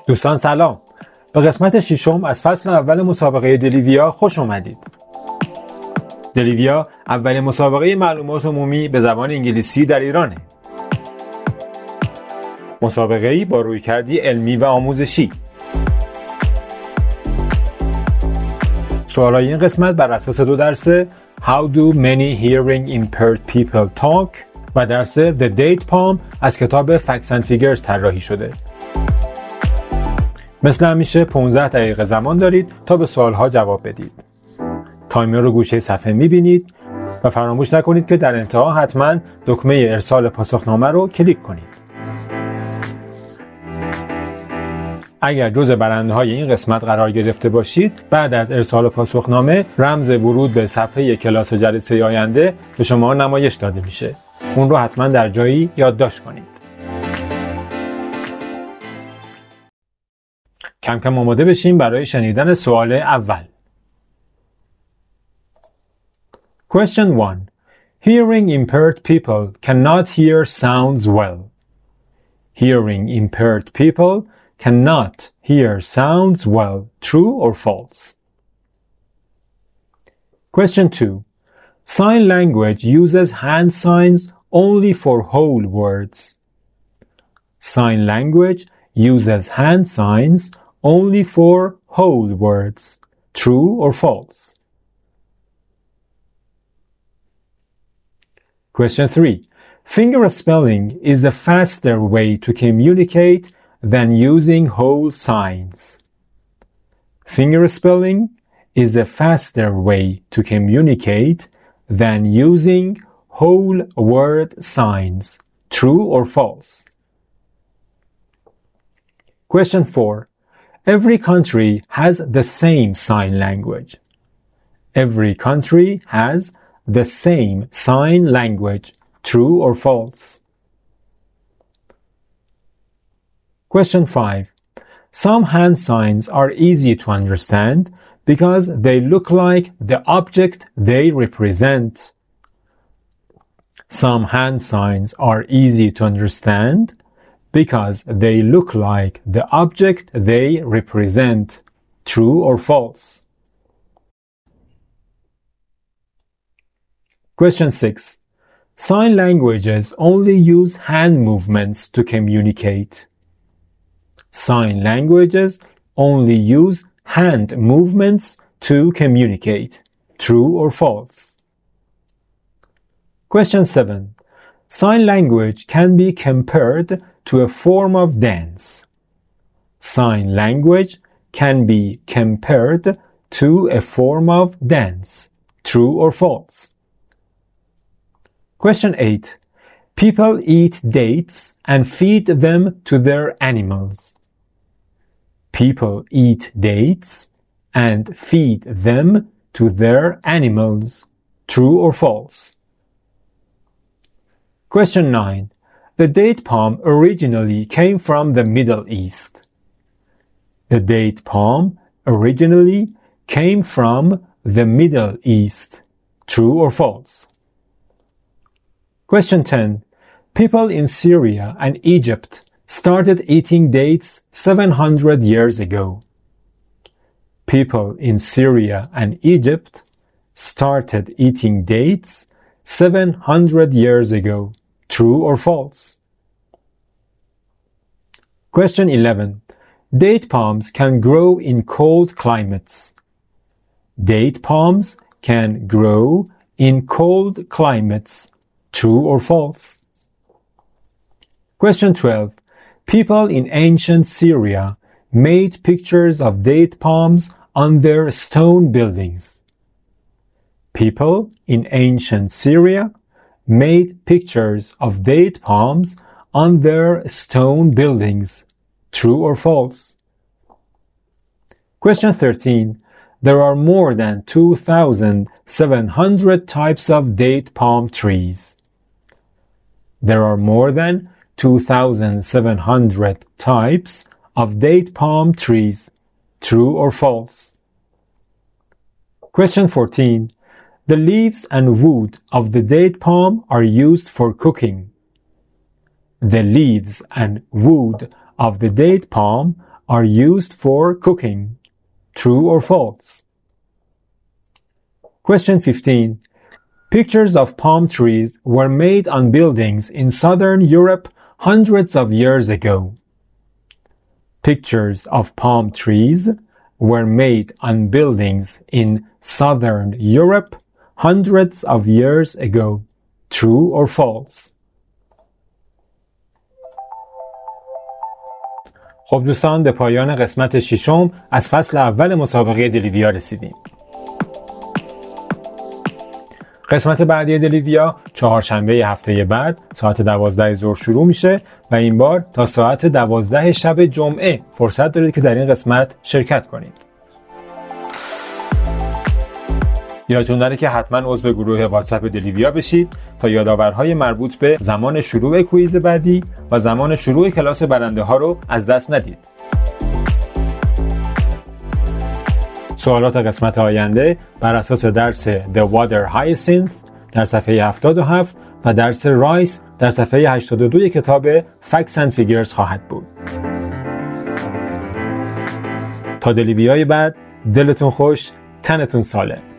دوستان سلام. به قسمت ششم از فصل اول مسابقه دلیویا خوش اومدید. دلیویا اولین مسابقه معلومات عمومی به زبان انگلیسی در ایرانه. مسابقه‌ای با رویکردی علمی و آموزشی. سوالای این قسمت بر اساس دو درس How do many hearing impaired people talk و درس The Date Palm از کتاب Facts and Figures طراحی شده. مثل همیشه 15 دقیقه زمان دارید تا به سوالها جواب بدید. تایمر رو گوشه صفحه می‌بینید و فراموش نکنید که در انتها حتما دکمه ارسال پاسخنامه رو کلیک کنید. اگر جزو برنده‌های این قسمت قرار گرفته باشید، بعد از ارسال پاسخنامه رمز ورود به صفحه کلاس جلسه آینده به شما نمایش داده میشه. اون رو حتما در جایی یادداشت کنید. کم کم آماده بشیم برای شنیدن سوال اول. Question 1. Hearing impaired people cannot hear sounds well. Hearing impaired people cannot hear sounds well. True or false? Question 2. Sign language uses hand signs only for whole words. Sign language uses hand signs only for whole words. True or false? Question 3. Fingerspelling is a faster way to communicate than using whole signs. Fingerspelling is a faster way to communicate than using whole word signs. True or false? Question 4. Every country has the same sign language. Every country has the same sign language. True or false? Question 5. Some hand signs are easy to understand because they look like the object they represent. Some hand signs are easy to understand because they look like the object they represent. True or false? Question 6. Sign languages only use hand movements to communicate. Sign languages only use hand movements to communicate. True or false? Question 7. Sign language can be compared to a form of dance. Sign language can be compared to a form of dance. True or false? Question 8. People eat dates and feed them to their animals. People eat dates and feed them to their animals. True or false? Question 9. The date palm originally came from the Middle East. The date palm originally came from the Middle East. True or false? Question 10. People in Syria and Egypt started eating dates 700 years ago. People in Syria and Egypt started eating dates 700 years ago. True or false? Question 11. Date palms can grow in cold climates. Date palms can grow in cold climates. True or false? Question 12. People in ancient Syria made pictures of date palms on their stone buildings. People in ancient Syria made pictures of date palms on their stone buildings. True or false? Question 13. There are more than 2,700 types of date palm trees. There are more than 2,700 types of date palm trees. True or false? Question 14. The leaves and wood of the date palm are used for cooking. The leaves and wood of the date palm are used for cooking. True or false? Question 15. Pictures of palm trees were made on buildings in southern Europe hundreds of years ago. Pictures of palm trees were made on buildings in southern Europe hundreds of years ago. True or false? خب دوستان، به پایان قسمت ششم از فصل اول مسابقه دلیویا رسیدیم. قسمت بعدی دلیویا چهارشنبه هفته بعد ساعت 12 ظهر شروع میشه و این بار تا ساعت 12 شب جمعه فرصت دارید که در این قسمت شرکت کنید. یادتون نره که حتما عضو گروه واتساپ دلیویا بشید تا یادآورهای مربوط به زمان شروع کویز بعدی و زمان شروع کلاس برنده ها رو از دست ندید. سوالات قسمت آینده بر اساس درس The Water Hyacinth در صفحه 77 و درس رایس در صفحه 82 کتاب Facts and Figures خواهد بود. تا دلیویای بعد، دلتون خوش، تنتون سالم.